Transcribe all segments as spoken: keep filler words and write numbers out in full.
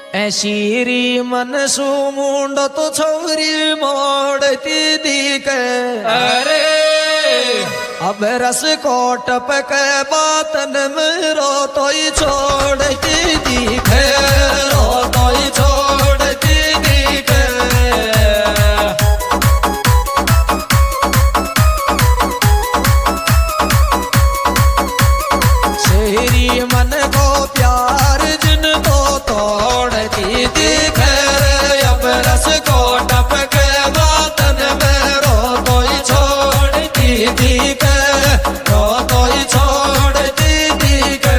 ऐशीरी मन सुमुंड तो छोरी मोड़ती दिखे अरे अब रस कोट पके बातन में रो तो ही छोड़ती दिखे रो तो ही छोड़ती दिखे शेरी मन को प्यार जिन को तोड़ती दिखे अब रस कोट पके बातन में रो तो ही छोड़ती दिखे रो तो ही छोड़ती दिखे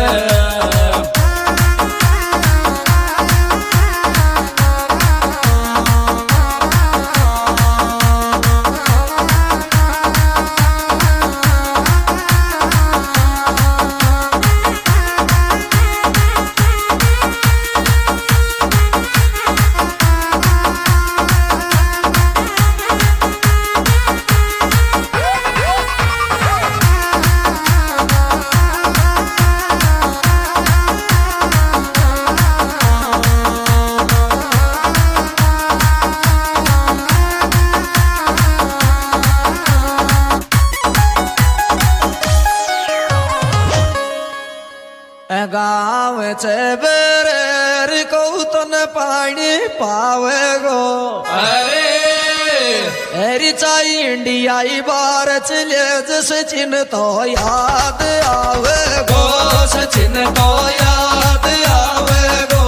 गाँव चे बेरेर कौतन पानी पावे गो अरे एरी चाई इंडिया बार चले सचिन तो याद आवे गो सचिन तो याद आवे गो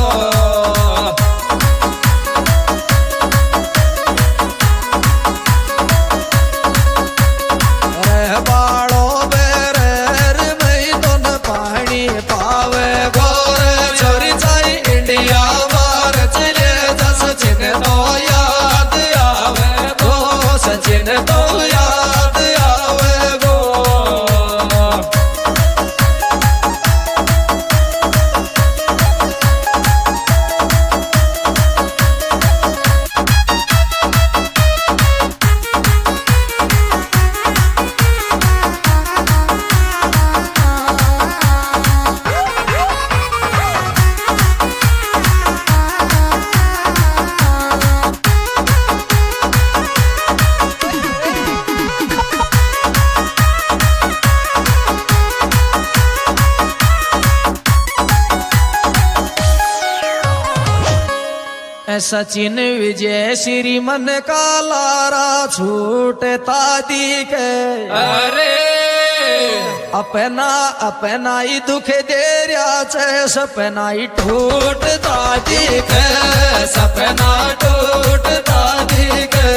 रे बाड़ो बेरेर में तो न पानी पावे गो छोरी चाई इंडिया बार चले सचिन तो याद आवे गो सचिन तो याद आवे गो सचिन विजय श्री मन का लारा छूटता दिखे अरे अपना अपना ही दुख दे रहा छे सपना ही टूटता दिखे सपना टूटता दिखे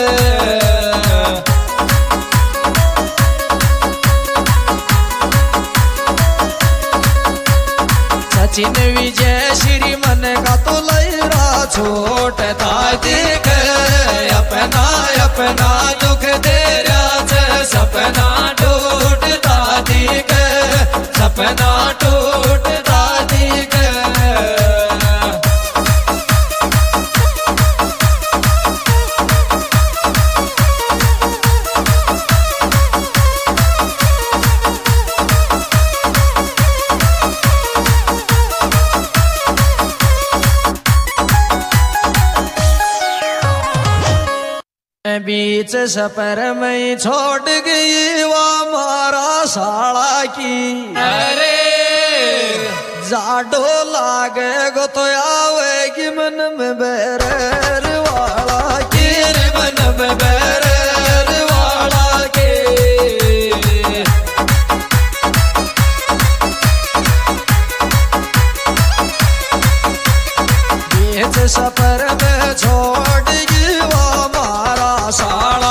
सचिन विजय श्री मन का तो लहरा छोटता दिखे अपना अपना दुख दे रहा छे सपना टूटता दिखे सपना टूटता दिखे बीच सफर में छोड़ गई वो मारा साला की अरे जाडो लागे गो तो आवेगी मन में बेरेर वाला की मन में बेरेर वाला की बीच सफर में छोड़ गई वो मारा साला